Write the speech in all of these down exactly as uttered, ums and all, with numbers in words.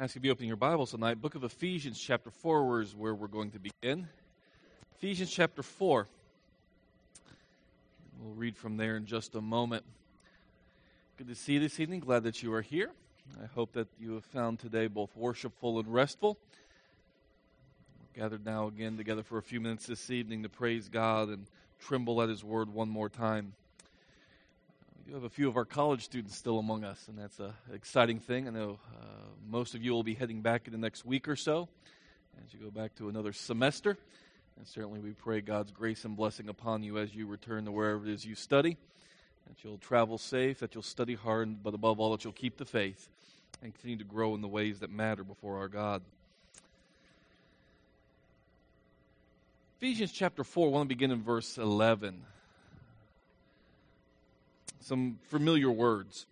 Ask you to be opening your Bibles tonight. Book of Ephesians, chapter four, is where we're going to begin. Ephesians, chapter four. We'll read from there in just a moment. Good to see you this evening. Glad that you are here. I hope that you have found today both worshipful and restful. We're gathered now again together for a few minutes this evening to praise God and tremble at His Word one more time. We do have a few of our college students still among us, and that's an exciting thing. I know uh, most of you will be heading back in the next week or so as you go back to another semester. And certainly we pray God's grace and blessing upon you as you return to wherever it is you study, that you'll travel safe, that you'll study hard, but above all that you'll keep the faith and continue to grow in the ways that matter before our God. Ephesians chapter four, I want to begin in verse eleven. Some familiar words.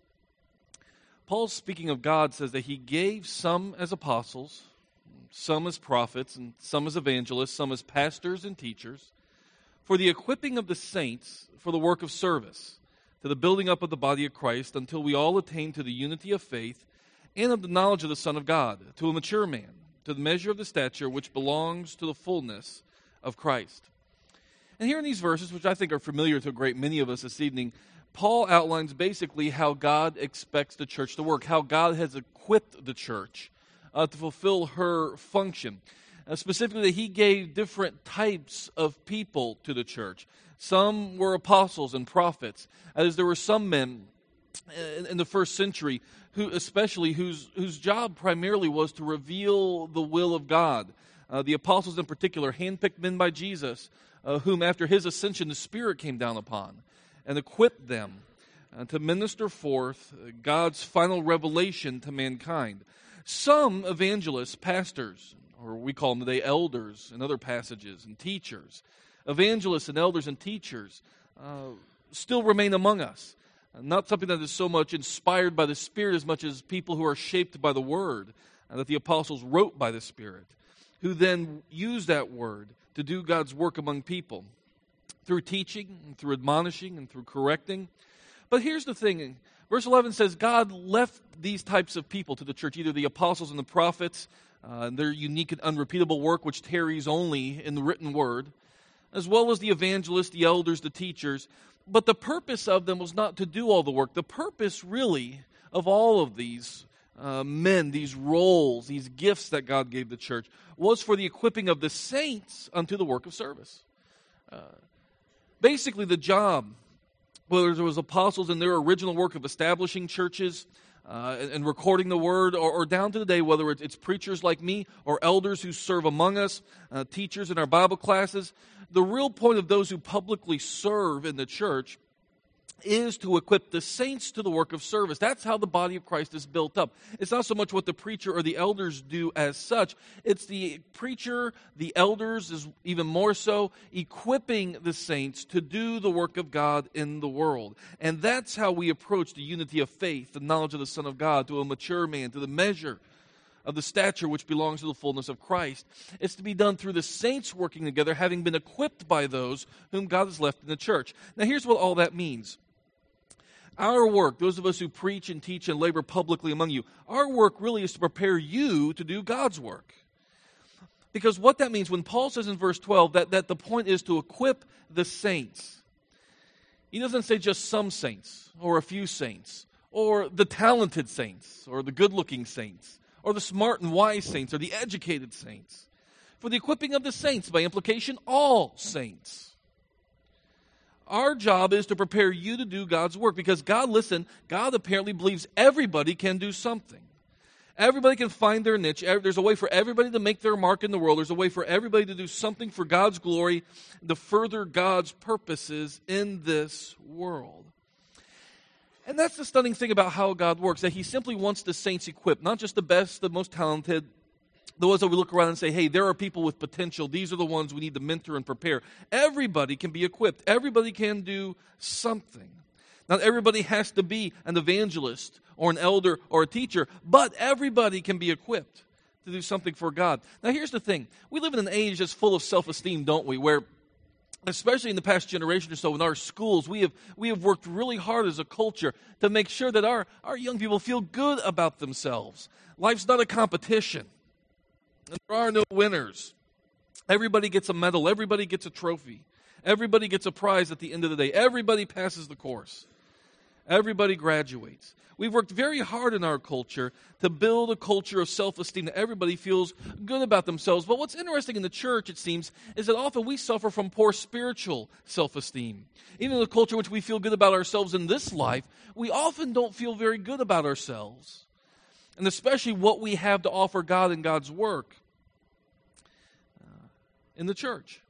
Paul, speaking of God, says that He gave some as apostles, some as prophets, and some as evangelists, some as pastors and teachers, for the equipping of the saints for the work of service, to the building up of the body of Christ, until we all attain to the unity of faith and of the knowledge of the Son of God, to a mature man, to the measure of the stature which belongs to the fullness of Christ. And here in these verses, which I think are familiar to a great many of us this evening, Paul outlines basically how God expects the church to work, how God has equipped the church uh, to fulfill her function. Uh, specifically, that He gave different types of people to the church. Some were apostles and prophets, as there were some men in, in the first century, who especially whose whose job primarily was to reveal the will of God. Uh, the apostles in particular, handpicked men by Jesus, uh, whom after His ascension the Spirit came down upon and equipped them uh, to minister forth God's final revelation to mankind. Some evangelists, pastors, or we call them today elders in other passages, and teachers, evangelists and elders and teachers uh, still remain among us. Uh, not something that is so much inspired by the Spirit as much as people who are shaped by the Word, uh, that the apostles wrote by the Spirit, who then use that Word to do God's work among people, through teaching, and through admonishing, and through correcting. But here's the thing. Verse eleven says God left these types of people to the church, either the apostles and the prophets, uh, and their unique and unrepeatable work, which tarries only in the written word, as well as the evangelists, the elders, the teachers. But the purpose of them was not to do all the work. The purpose, really, of all of these uh, men, these roles, these gifts that God gave the church, was for the equipping of the saints unto the work of service. Uh, Basically, the job, whether it was apostles in their original work of establishing churches uh, and, and recording the word, or, or down to the day, whether it's, it's preachers like me or elders who serve among us, uh, teachers in our Bible classes, the real point of those who publicly serve in the church is to equip the saints to the work of service. That's how the body of Christ is built up. It's not so much what the preacher or the elders do as such. It's the preacher, the elders, is even more so, equipping the saints to do the work of God in the world. And that's how we approach the unity of faith, the knowledge of the Son of God, to a mature man, to the measure of the stature which belongs to the fullness of Christ. It's to be done through the saints working together, having been equipped by those whom God has left in the church. Now here's what all that means. Our work, those of us who preach and teach and labor publicly among you, our work really is to prepare you to do God's work. Because what that means, when Paul says in verse twelve that, that the point is to equip the saints, he doesn't say just some saints, or a few saints, or the talented saints, or the good-looking saints, or the smart and wise saints, or the educated saints. For the equipping of the saints, by implication, all saints. Our job is to prepare you to do God's work, because God, listen, God apparently believes everybody can do something. Everybody can find their niche. There's a way for everybody to make their mark in the world. There's a way for everybody to do something for God's glory, to further God's purposes in this world. And that's the stunning thing about how God works, that He simply wants the saints equipped, not just the best, the most talented, the ones that we look around and say, hey, there are people with potential. These are the ones we need to mentor and prepare. Everybody can be equipped. Everybody can do something. Not everybody has to be an evangelist or an elder or a teacher, but everybody can be equipped to do something for God. Now, here's the thing. We live in an age that's full of self-esteem, don't we, where especially in the past generation or so in our schools, we have we have worked really hard as a culture to make sure that our, our young people feel good about themselves. Life's not a competition. And there are no winners. Everybody gets a medal. Everybody gets a trophy. Everybody gets a prize at the end of the day. Everybody passes the course. Everybody graduates. We've worked very hard in our culture to build a culture of self-esteem that everybody feels good about themselves. But what's interesting in the church, it seems, is that often we suffer from poor spiritual self-esteem. Even in the culture in which we feel good about ourselves in this life, we often don't feel very good about ourselves. And especially what we have to offer God and God's work uh, in the church.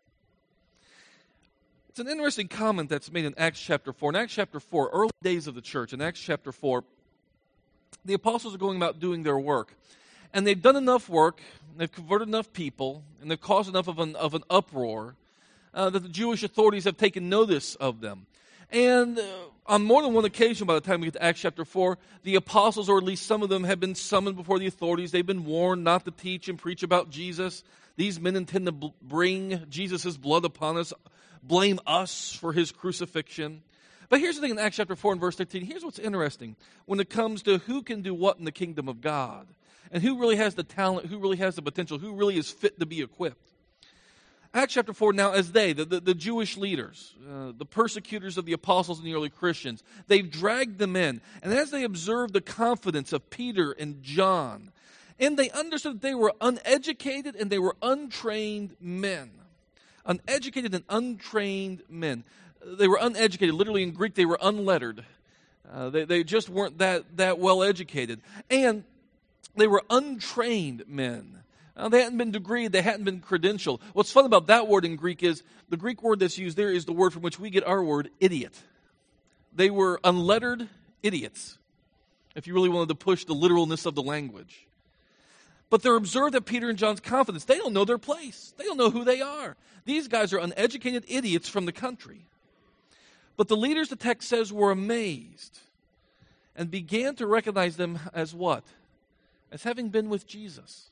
It's an interesting comment that's made in Acts chapter four. In Acts chapter four, early days of the church, in Acts chapter four, the apostles are going about doing their work. And they've done enough work, they've converted enough people, and they've caused enough of an, of an uproar uh, that the Jewish authorities have taken notice of them. And uh, on more than one occasion, by the time we get to Acts chapter four, the apostles, or at least some of them, have been summoned before the authorities. They've been warned not to teach and preach about Jesus. These men intend to bl- bring Jesus' blood upon us, blame us for his crucifixion. But here's the thing in Acts chapter four and verse thirteen. Here's what's interesting when it comes to who can do what in the kingdom of God, and who really has the talent, who really has the potential, who really is fit to be equipped. Acts chapter four, now as they, the, the, the Jewish leaders, uh, the persecutors of the apostles and the early Christians, they've dragged them in. And as they observed the confidence of Peter and John, and they understood that they were uneducated and they were untrained men. Uneducated and untrained men. They were uneducated. Literally in Greek, they were unlettered. Uh, they, they just weren't that, that well educated. And they were untrained men. Uh, they hadn't been degreed. They hadn't been credentialed. What's fun about that word in Greek is the Greek word that's used there is the word from which we get our word idiot. They were unlettered idiots, if you really wanted to push the literalness of the language. But they're observed at Peter and John's confidence. They don't know their place. They don't know who they are. These guys are uneducated idiots from the country. But the leaders, the text says, were amazed and began to recognize them as what? As having been with Jesus.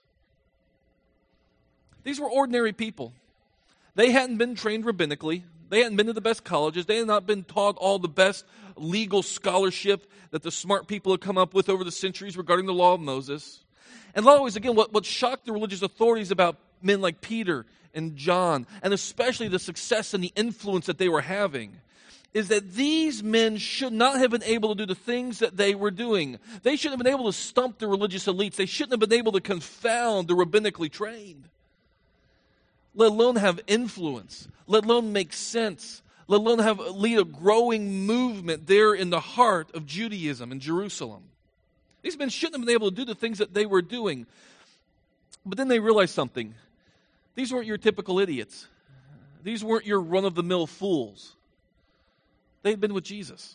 These were ordinary people. They hadn't been trained rabbinically. They hadn't been to the best colleges. They had not been taught all the best legal scholarship that the smart people had come up with over the centuries regarding the law of Moses. And a lot of ways, again, what, what shocked the religious authorities about men like Peter and John, and especially the success and the influence that they were having, is that these men should not have been able to do the things that they were doing. They shouldn't have been able to stump the religious elites. They shouldn't have been able to confound the rabbinically trained. Let alone have influence. Let alone make sense. Let alone have lead a growing movement there in the heart of Judaism in Jerusalem. These men shouldn't have been able to do the things that they were doing. But then they realized something. These weren't your typical idiots. These weren't your run-of-the-mill fools. They had been with Jesus.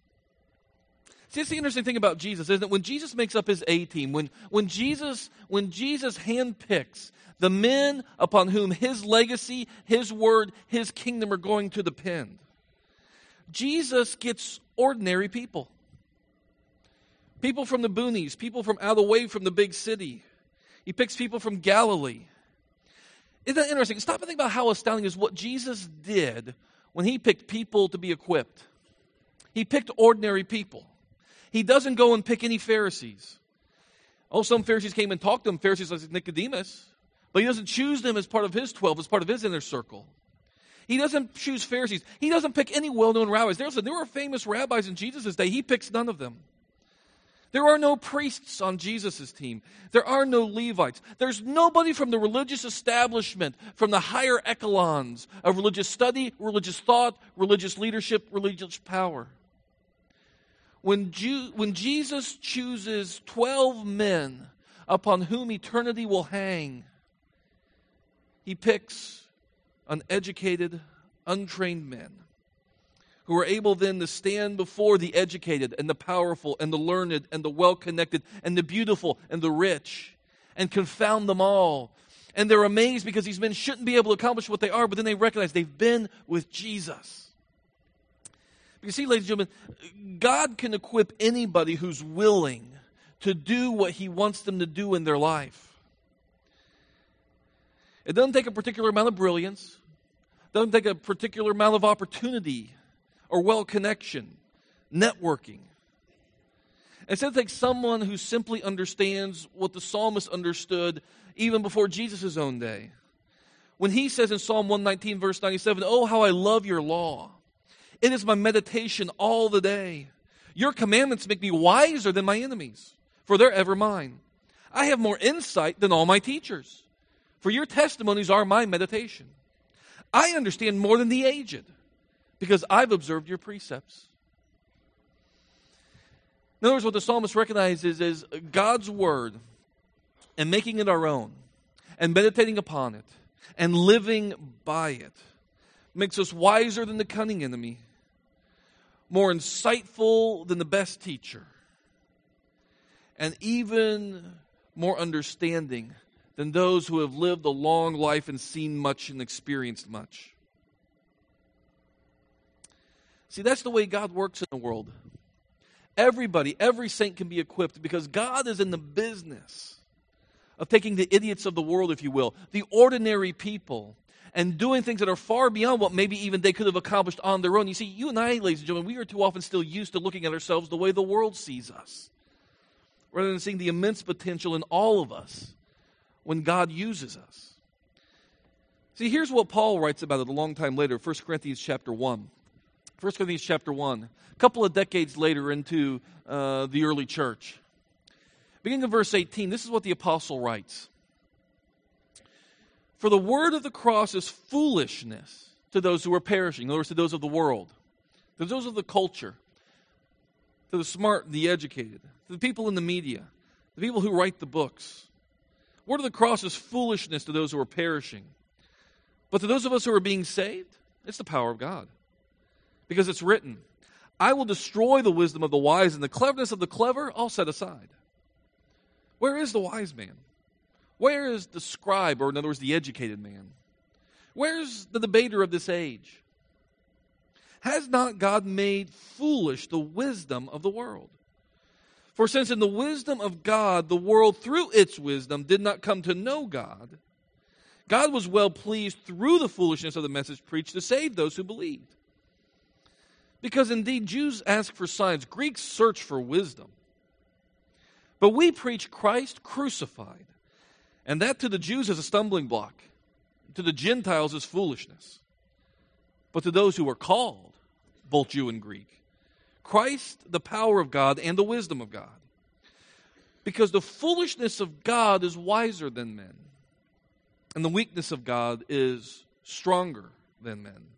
See, that's the interesting thing about Jesus, isn't it? When Jesus makes up his A-team, when, when Jesus, when Jesus handpicks the men upon whom his legacy, his word, his kingdom are going to depend, Jesus gets ordinary people. People from the boonies, people from out of the way from the big city. He picks people from Galilee. Isn't that interesting? Stop and think about how astounding is what Jesus did when he picked people to be equipped. He picked ordinary people. He doesn't go and pick any Pharisees. Oh, some Pharisees came and talked to him, Pharisees like Nicodemus, but he doesn't choose them as part of his twelve, as part of his inner circle. He doesn't choose Pharisees. He doesn't pick any well-known rabbis. There, there were famous rabbis in Jesus' day. He picks none of them. There are no priests on Jesus' team. There are no Levites. There's nobody from the religious establishment, from the higher echelons of religious study, religious thought, religious leadership, religious power. When, Jew, when Jesus chooses twelve men upon whom eternity will hang, he picks uneducated, untrained men who are able then to stand before the educated and the powerful and the learned and the well-connected and the beautiful and the rich and confound them all. And they're amazed because these men shouldn't be able to accomplish what they are, but then they recognize they've been with Jesus. You see, ladies and gentlemen, God can equip anybody who's willing to do what he wants them to do in their life. It doesn't take a particular amount of brilliance. Doesn't take a particular amount of opportunity or well connection, networking. Instead, it takes someone who simply understands what the psalmist understood even before Jesus' own day. When he says in Psalm one nineteen, verse ninety-seven, "Oh, how I love your law. It is my meditation all the day. Your commandments make me wiser than my enemies, for they're ever mine. I have more insight than all my teachers, for your testimonies are my meditation. I understand more than the aged, because I've observed your precepts." In other words, what the psalmist recognizes is God's word and making it our own and meditating upon it and living by it makes us wiser than the cunning enemy, more insightful than the best teacher, and even more understanding than those who have lived a long life and seen much and experienced much. See, that's the way God works in the world. Everybody, every saint can be equipped because God is in the business of taking the idiots of the world, if you will, the ordinary people, and doing things that are far beyond what maybe even they could have accomplished on their own. You see, you and I, ladies and gentlemen, we are too often still used to looking at ourselves the way the world sees us, rather than seeing the immense potential in all of us when God uses us. See, here's what Paul writes about it a long time later, First Corinthians chapter one. First Corinthians chapter one, a couple of decades later into uh, the early church. Beginning of verse eighteen, this is what the apostle writes. "For the word of the cross is foolishness to those who are perishing," in other words, to those of the world, to those of the culture, to the smart, the educated, to the people in the media, the people who write the books. The word of the cross is foolishness to those who are perishing. But to those of us who are being saved, it's the power of God. Because it's written, "I will destroy the wisdom of the wise, and the cleverness of the clever I'll set aside." Where is the wise man? Where is the scribe, or in other words, the educated man? Where's the debater of this age? Has not God made foolish the wisdom of the world? For since in the wisdom of God, the world through its wisdom did not come to know God, God was well pleased through the foolishness of the message preached to save those who believed. Because indeed Jews ask for signs, Greeks search for wisdom. But we preach Christ crucified, and that to the Jews is a stumbling block, to the Gentiles is foolishness. But to those who are called, both Jew and Greek, Christ, the power of God and the wisdom of God. Because the foolishness of God is wiser than men, and the weakness of God is stronger than men.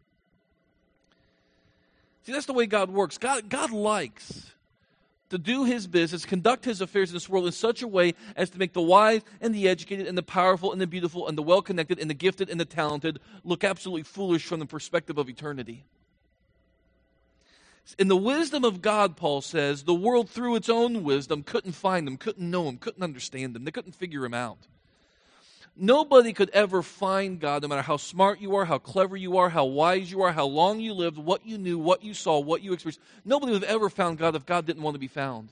See, that's the way God works. God, God likes to do his business, conduct his affairs in this world in such a way as to make the wise and the educated and the powerful and the beautiful and the well-connected and the gifted and the talented look absolutely foolish from the perspective of eternity. In the wisdom of God, Paul says, the world through its own wisdom couldn't find him, couldn't know him, couldn't understand him. They couldn't figure him out. Nobody could ever find God, no matter how smart you are, how clever you are, how wise you are, how long you lived, what you knew, what you saw, what you experienced. Nobody would have ever found God if God didn't want to be found.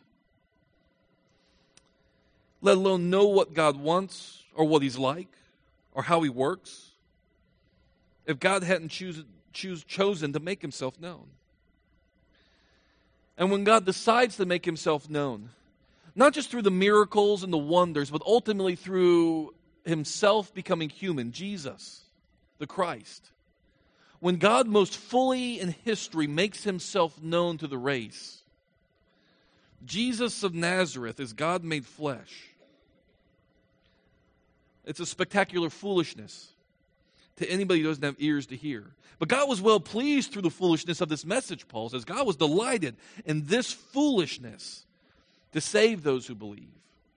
Let alone know what God wants or what he's like or how he works if God hadn't choose, choose, chosen to make himself known. And when God decides to make himself known, not just through the miracles and the wonders, but ultimately through himself becoming human, Jesus, the Christ. When God most fully in history makes himself known to the race, Jesus of Nazareth is God made flesh. It's a spectacular foolishness to anybody who doesn't have ears to hear. But God was well pleased through the foolishness of this message, Paul says. God was delighted in this foolishness to save those who believe.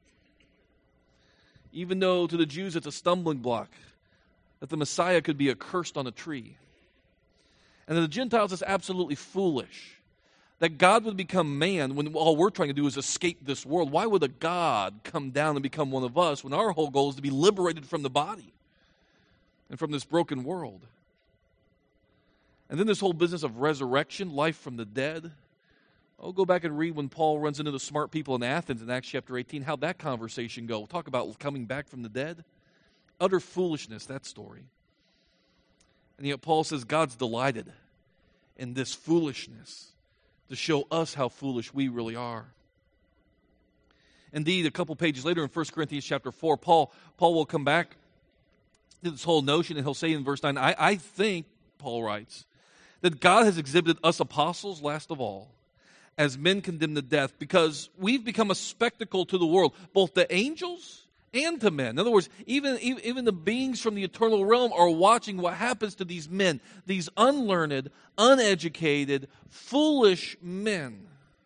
Even though to the Jews it's a stumbling block that the Messiah could be accursed on a tree. And to the Gentiles it's absolutely foolish that God would become man when all we're trying to do is escape this world. Why would a God come down and become one of us when our whole goal is to be liberated from the body and from this broken world? And then this whole business of resurrection, life from the dead. Oh, go back and read when Paul runs into the smart people in Athens in Acts chapter eighteen. How'd that conversation go? Talk about coming back from the dead. Utter foolishness, that story. And yet Paul says God's delighted in this foolishness to show us how foolish we really are. Indeed, a couple pages later in First Corinthians chapter four, Paul, Paul will come back to this whole notion, and he'll say in verse nine, I, I think, Paul writes, that God has exhibited us apostles, last of all, as men condemned to death, because we've become a spectacle to the world, both to angels and to men. In other words, even, even, even the beings from the eternal realm are watching what happens to these men, these unlearned, uneducated, foolish men.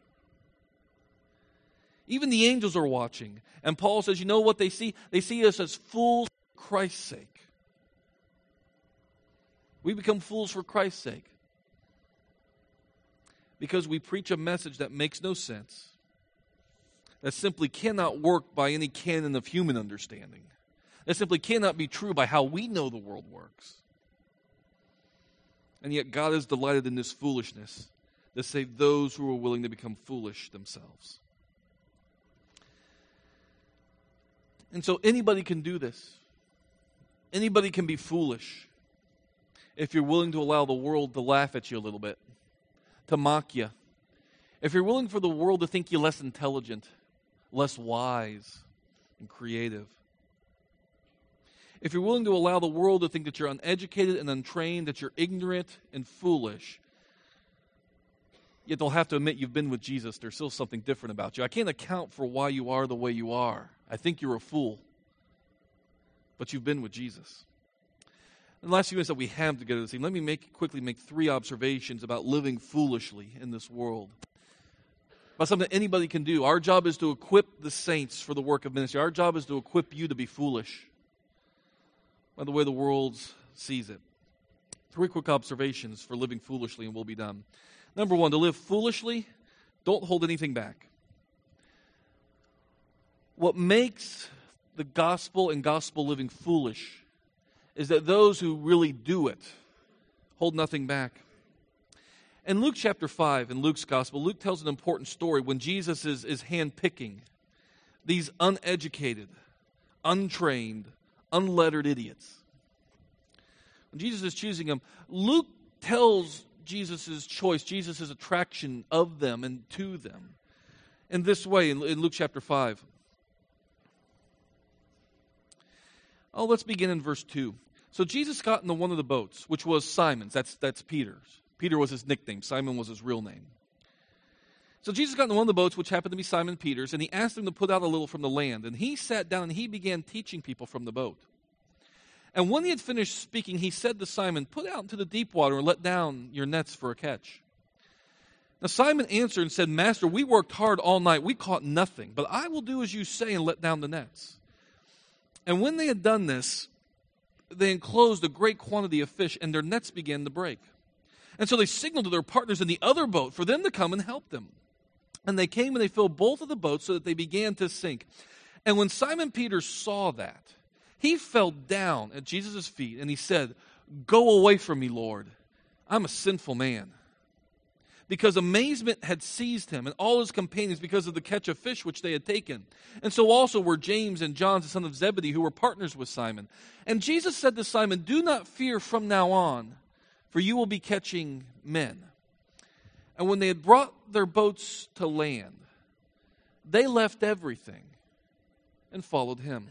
Even the angels are watching. And Paul says, you know what they see? They see us as fools for Christ's sake. We become fools for Christ's sake. Because we preach a message that makes no sense, that simply cannot work by any canon of human understanding, that simply cannot be true by how we know the world works. And yet God is delighted in this foolishness to save those who are willing to become foolish themselves. And so anybody can do this. Anybody can be foolish if you're willing to allow the world to laugh at you a little bit, to mock you. If you're willing for the world to think you less intelligent, less wise, and creative. If you're willing to allow the world to think that you're uneducated and untrained, that you're ignorant and foolish, yet they'll have to admit you've been with Jesus, there's still something different about you. I can't account for why you are the way you are. I think you're a fool. But you've been with Jesus. In the last few minutes that we have together this evening, let me make, quickly make three observations about living foolishly in this world. About something that anybody can do. Our job is to equip the saints for the work of ministry. Our job is to equip you to be foolish by the way the world sees it. Three quick observations for living foolishly, and we'll be done. Number one, to live foolishly, don't hold anything back. What makes the gospel and gospel living foolish is that those who really do it hold nothing back. In Luke chapter five, in Luke's gospel, Luke tells an important story when Jesus is, is hand-picking these uneducated, untrained, unlettered idiots. When Jesus is choosing them, Luke tells Jesus' choice, Jesus' attraction of them and to them in this way in, in Luke chapter five. Oh, let's begin in verse two. So Jesus got into one of the boats, which was Simon's. That's, that's Peter's. Peter was his nickname. Simon was his real name. So Jesus got into one of the boats, which happened to be Simon Peter's, and he asked him to put out a little from the land. And he sat down and he began teaching people from the boat. And when he had finished speaking, he said to Simon, "Put out into the deep water and let down your nets for a catch." Now Simon answered and said, "Master, we worked hard all night. We caught nothing. But I will do as you say and let down the nets." And when they had done this, they enclosed a great quantity of fish, and their nets began to break. And so they signaled to their partners in the other boat for them to come and help them. And they came and they filled both of the boats so that they began to sink. And when Simon Peter saw that, he fell down at Jesus' feet and he said, "Go away from me, Lord. I'm a sinful man." Because amazement had seized him and all his companions because of the catch of fish which they had taken. And so also were James and John, the son of Zebedee, who were partners with Simon. And Jesus said to Simon, "Do not fear from now on, for you will be catching men." And when they had brought their boats to land, they left everything and followed him.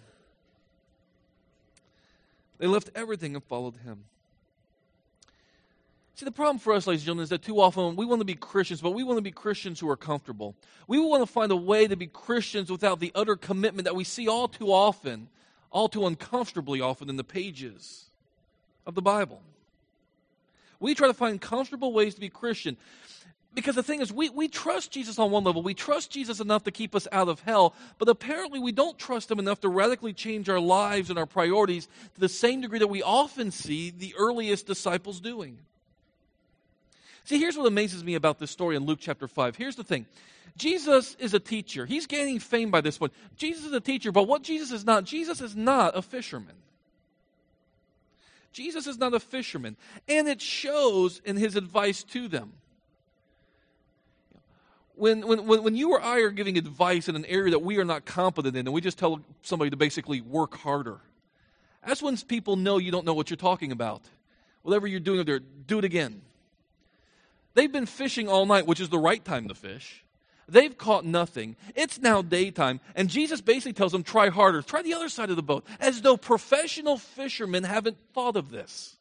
They left everything and followed him. See, the problem for us, ladies and gentlemen, is that too often we want to be Christians, but we want to be Christians who are comfortable. We want to find a way to be Christians without the utter commitment that we see all too often, all too uncomfortably often in the pages of the Bible. We try to find comfortable ways to be Christian. Because the thing is, we, we trust Jesus on one level. We trust Jesus enough to keep us out of hell, but apparently we don't trust him enough to radically change our lives and our priorities to the same degree that we often see the earliest disciples doing. See, here's what amazes me about this story in Luke chapter five. Here's the thing. Jesus is a teacher. He's gaining fame by this point. Jesus is a teacher, but what Jesus is not, Jesus is not a fisherman. Jesus is not a fisherman, and it shows in his advice to them. When, when, when you or I are giving advice in an area that we are not competent in, and we just tell somebody to basically work harder, that's when people know you don't know what you're talking about. Whatever you're doing up there, do it again. They've been fishing all night, which is the right time to fish. They've caught nothing. It's now daytime, and Jesus basically tells them, try harder. Try the other side of the boat, as though professional fishermen haven't thought of this.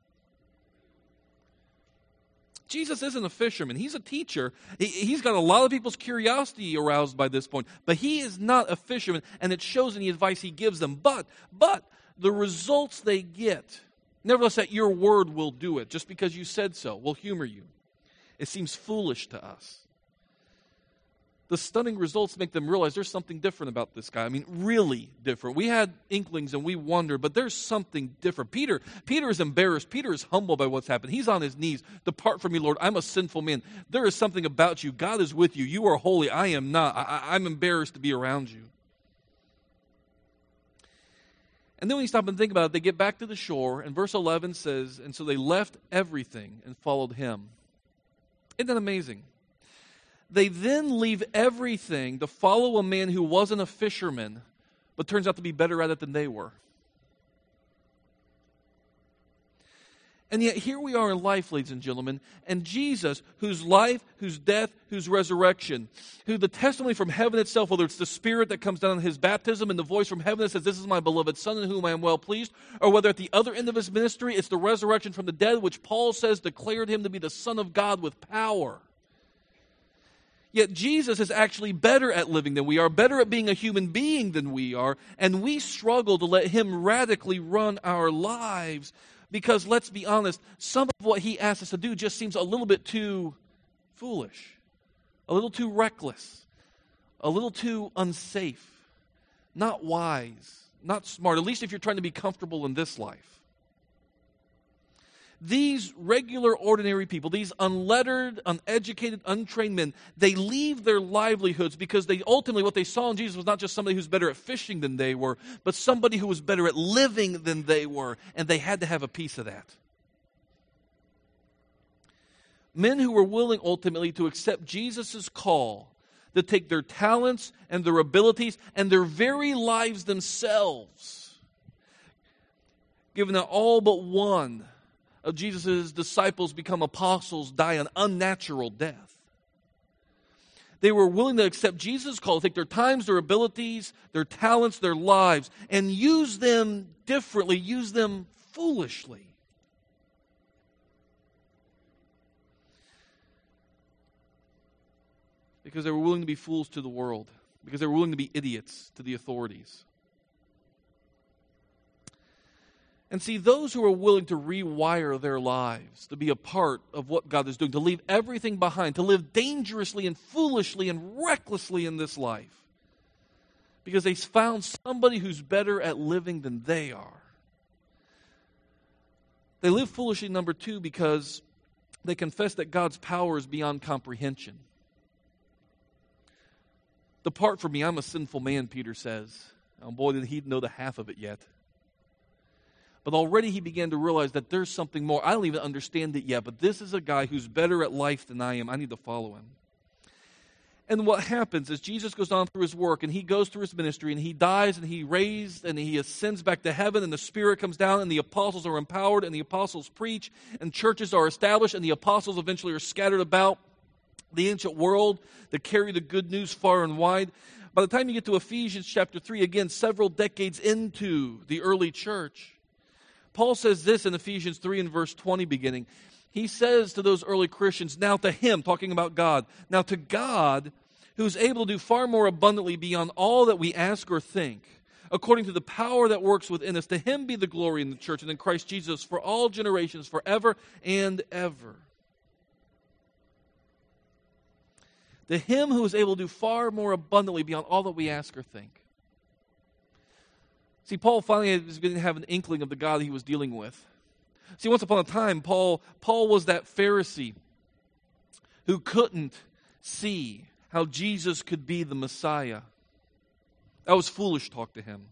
Jesus isn't a fisherman. He's a teacher. He, he's got a lot of people's curiosity aroused by this point, but he is not a fisherman, and it shows in the advice he gives them. But, but, the results they get, nevertheless, that your word will do it, just because you said so, will humor you. It seems foolish to us. The stunning results make them realize there's something different about this guy. I mean, really different. We had inklings and we wondered, but there's something different. Peter, Peter is embarrassed. Peter is humbled by what's happened. He's on his knees. Depart from me, Lord. I'm a sinful man. There is something about you. God is with you. You are holy. I am not. I, I'm embarrassed to be around you. And then when you stop and think about it, they get back to the shore, and verse eleven says, and so they left everything and followed him. Isn't that amazing? They then leave everything to follow a man who wasn't a fisherman, but turns out to be better at it than they were. And yet here we are in life, ladies and gentlemen, and Jesus, whose life, whose death, whose resurrection, who the testimony from heaven itself, whether it's the Spirit that comes down in his baptism and the voice from heaven that says, this is my beloved Son in whom I am well pleased, or whether at the other end of his ministry, it's the resurrection from the dead, which Paul says declared him to be the Son of God with power. Yet Jesus is actually better at living than we are, better at being a human being than we are, and we struggle to let him radically run our lives because, let's be honest, some of what he asks us to do just seems a little bit too foolish, a little too reckless, a little too unsafe, not wise, not smart, at least if you're trying to be comfortable in this life. These regular, ordinary people, these unlettered, uneducated, untrained men, they leave their livelihoods because they ultimately, what they saw in Jesus was not just somebody who's better at fishing than they were, but somebody who was better at living than they were, and they had to have a piece of that. Men who were willing ultimately to accept Jesus' call to take their talents and their abilities and their very lives themselves, given that all but one of Jesus' disciples become apostles, die an unnatural death. They were willing to accept Jesus' call, to take their times, their abilities, their talents, their lives, and use them differently, use them foolishly. Because they were willing to be fools to the world, because they were willing to be idiots to the authorities. And see, those who are willing to rewire their lives, to be a part of what God is doing, to leave everything behind, to live dangerously and foolishly and recklessly in this life, because they found somebody who's better at living than they are. They live foolishly, number two, because they confess that God's power is beyond comprehension. Depart from me, I'm a sinful man, Peter says. Oh boy, did he know the half of it yet. But already he began to realize that there's something more. I don't even understand it yet, but this is a guy who's better at life than I am. I need to follow him. And what happens is Jesus goes on through his work, and he goes through his ministry, and he dies, and he raised, and he ascends back to heaven, and the Spirit comes down, and the apostles are empowered, and the apostles preach, and churches are established, and the apostles eventually are scattered about the ancient world to carry the good news far and wide. By the time you get to Ephesians chapter three, again, several decades into the early church, Paul says this in Ephesians three and verse twenty beginning. He says to those early Christians, now to him, talking about God, now to God, who's able to do far more abundantly beyond all that we ask or think, according to the power that works within us, to him be the glory in the church and in Christ Jesus for all generations, forever and ever. To him who is able to do far more abundantly beyond all that we ask or think. See, Paul finally was beginning to have an inkling of the God he was dealing with. See, once upon a time, Paul, Paul was that Pharisee who couldn't see how Jesus could be the Messiah. That was foolish talk to him.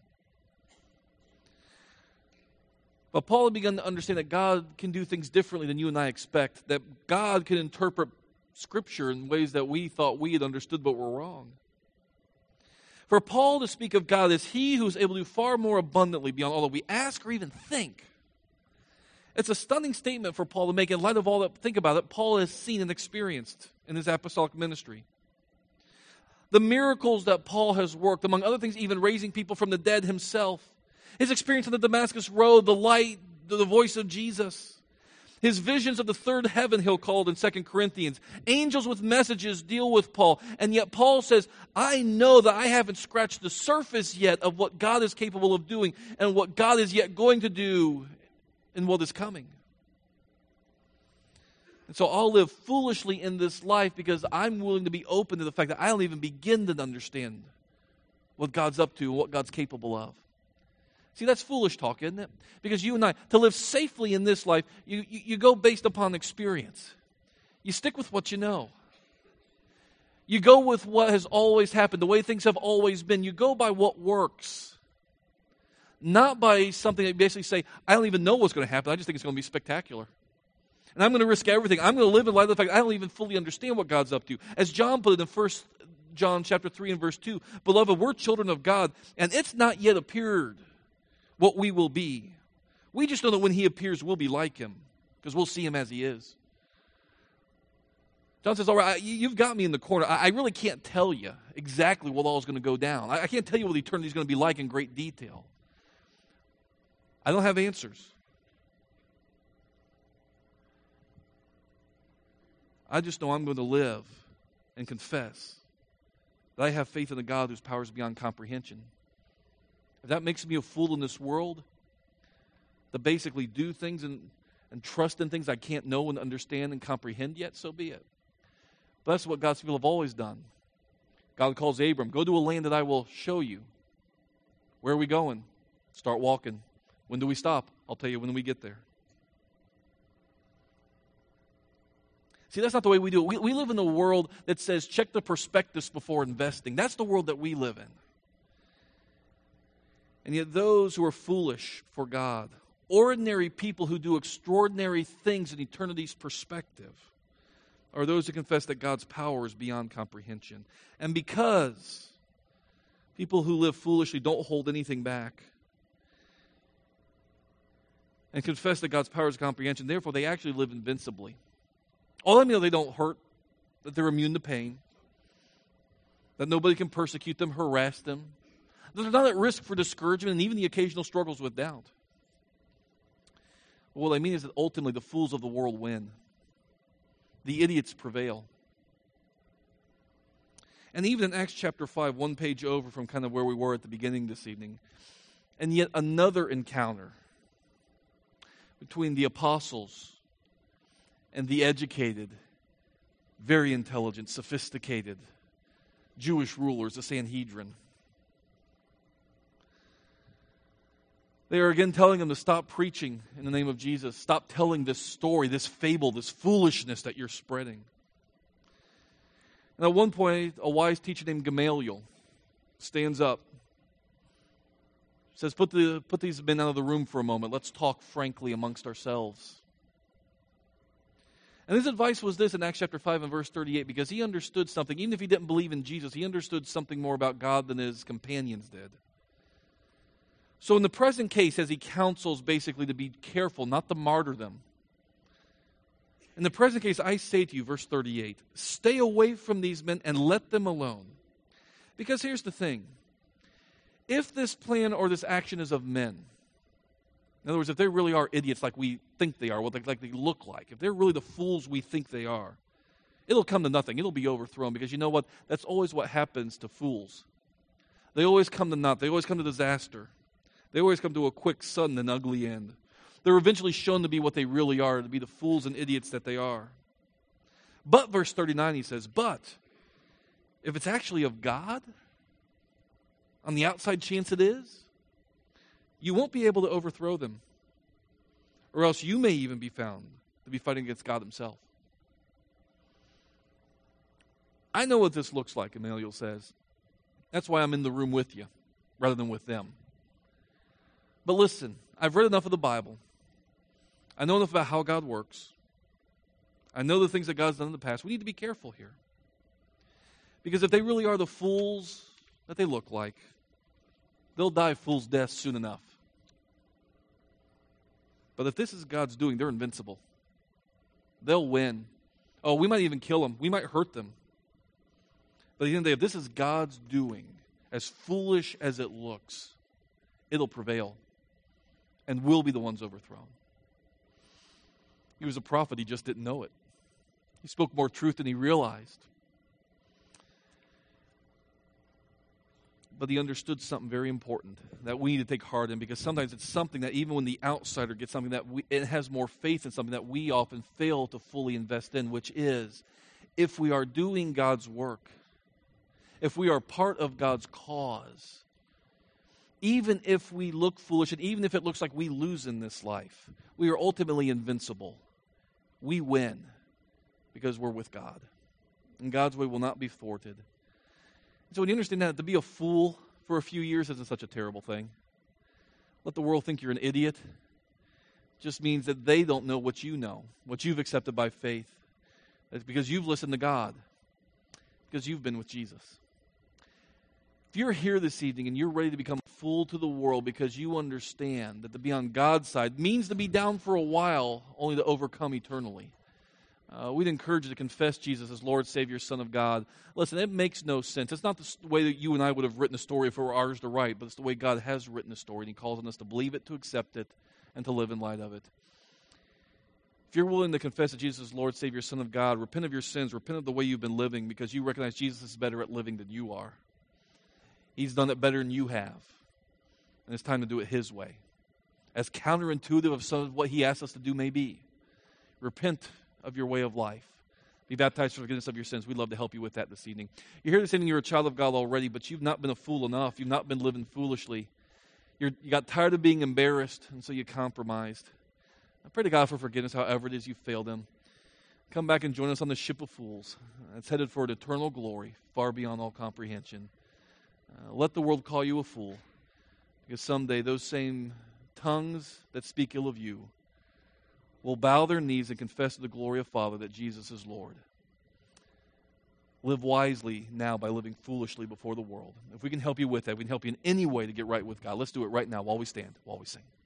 But Paul had begun to understand that God can do things differently than you and I expect, that God can interpret Scripture in ways that we thought we had understood but were wrong. For Paul to speak of God as he who is able to do far more abundantly beyond all that we ask or even think. It's a stunning statement for Paul to make in light of all that, think about it, Paul has seen and experienced in his apostolic ministry. The miracles that Paul has worked, among other things, even raising people from the dead himself. His experience on the Damascus Road, the light, the voice of Jesus. His visions of the third heaven, he'll call it in Second Corinthians. Angels with messages deal with Paul. And yet Paul says, I know that I haven't scratched the surface yet of what God is capable of doing and what God is yet going to do and what is coming. And so I'll live foolishly in this life because I'm willing to be open to the fact that I don't even begin to understand what God's up to and what God's capable of. See, that's foolish talk, isn't it? Because you and I, to live safely in this life, you, you, you go based upon experience. You stick with what you know. You go with what has always happened, the way things have always been. You go by what works. Not by something that you basically say, I don't even know what's going to happen. I just think it's going to be spectacular. And I'm going to risk everything. I'm going to live in light of the fact I don't even fully understand what God's up to. As John put it in First John chapter three and verse two, Beloved, we're children of God, and it's not yet appeared what we will be. We just know that when he appears, we'll be like him, because we'll see him as he is. John says, all right, you've got me in the corner. I really can't tell you exactly what all is going to go down. I can't tell you what eternity is going to be like in great detail. I don't have answers. I just know I'm going to live and confess that I have faith in a God whose power is beyond comprehension. If that makes me a fool in this world, to basically do things and, and trust in things I can't know and understand and comprehend yet, so be it. But that's what God's people have always done. God calls Abram, go to a land that I will show you. Where are we going? Start walking. When do we stop? I'll tell you when we get there. See, that's not the way we do it. We, we live in a world that says, check the prospectus before investing. That's the world that we live in. And yet those who are foolish for God, ordinary people who do extraordinary things in eternity's perspective, are those who confess that God's power is beyond comprehension. And because people who live foolishly don't hold anything back and confess that God's power is comprehension, therefore they actually live invincibly. All I know, they don't hurt, that they're immune to pain, that nobody can persecute them, harass them, that they're not at risk for discouragement and even the occasional struggles with doubt. But what I mean is that ultimately the fools of the world win. The idiots prevail. And even in Acts chapter five, one page over from kind of where we were at the beginning this evening, and yet another encounter between the apostles and the educated, very intelligent, sophisticated Jewish rulers, the Sanhedrin. They are again telling them to stop preaching in the name of Jesus. Stop telling this story, this fable, this foolishness that you're spreading. And at one point, a wise teacher named Gamaliel stands up, says, put, the, put these men out of the room for a moment. Let's talk frankly amongst ourselves. And his advice was this in Acts chapter five and verse thirty-eight, because he understood something. Even if he didn't believe in Jesus, he understood something more about God than his companions did. So in the present case, as he counsels basically to be careful, not to martyr them, in the present case, I say to you, verse thirty-eight, stay away from these men and let them alone. Because here's the thing. If this plan or this action is of men, in other words, if they really are idiots like we think they are, what they, like they look like, if they're really the fools we think they are, it'll come to nothing. It'll be overthrown because you know what? That's always what happens to fools. They always come to naught. They always come to disaster. They always come to a quick, sudden, and ugly end. They're eventually shown to be what they really are, to be the fools and idiots that they are. But, verse thirty-nine, he says, but if it's actually of God, on the outside chance it is, you won't be able to overthrow them, or else you may even be found to be fighting against God himself. I know what this looks like, Gamaliel says. That's why I'm in the room with you, rather than with them. But listen, I've read enough of the Bible. I know enough about how God works. I know the things that God's done in the past. We need to be careful here. Because if they really are the fools that they look like, they'll die fools' deaths soon enough. But if this is God's doing, they're invincible. They'll win. Oh, we might even kill them. We might hurt them. But at the end of the day, if this is God's doing, as foolish as it looks, it'll prevail. And we'll be the ones overthrown. He was a prophet, he just didn't know it. He spoke more truth than he realized. But he understood something very important that we need to take heart in, because sometimes it's something that even when the outsider gets something that we, it has more faith in, something that we often fail to fully invest in, which is, if we are doing God's work, if we are part of God's cause, even if we look foolish, and even if it looks like we lose in this life, we are ultimately invincible. We win because we're with God. And God's way will not be thwarted. So when you understand that, to be a fool for a few years isn't such a terrible thing. Let the world think you're an idiot. It just means that they don't know what you know, what you've accepted by faith. It's because you've listened to God, because you've been with Jesus. If you're here this evening and you're ready to become a fool to the world because you understand that to be on God's side means to be down for a while, only to overcome eternally, Uh, we'd encourage you to confess Jesus as Lord, Savior, Son of God. Listen, it makes no sense. It's not the way that you and I would have written a story if it were ours to write, but it's the way God has written a story, and He calls on us to believe it, to accept it, and to live in light of it. If you're willing to confess that Jesus is Lord, Savior, Son of God, repent of your sins, repent of the way you've been living, because you recognize Jesus is better at living than you are. He's done it better than you have, and it's time to do it His way. As counterintuitive of some of what He asks us to do may be, repent of your way of life. Be baptized for forgiveness of your sins. We'd love to help you with that this evening. You're here this evening, you're a child of God already, but you've not been a fool enough. You've not been living foolishly. You're, you got tired of being embarrassed, and so you compromised. I pray to God for forgiveness, however it is you failed Him. Come back and join us on the ship of fools. It's headed for an eternal glory, far beyond all comprehension. Uh, let the world call you a fool, because someday those same tongues that speak ill of you will bow their knees and confess to the glory of Father that Jesus is Lord. Live wisely now by living foolishly before the world. If we can help you with that, we can help you in any way to get right with God. Let's do it right now while we stand, while we sing.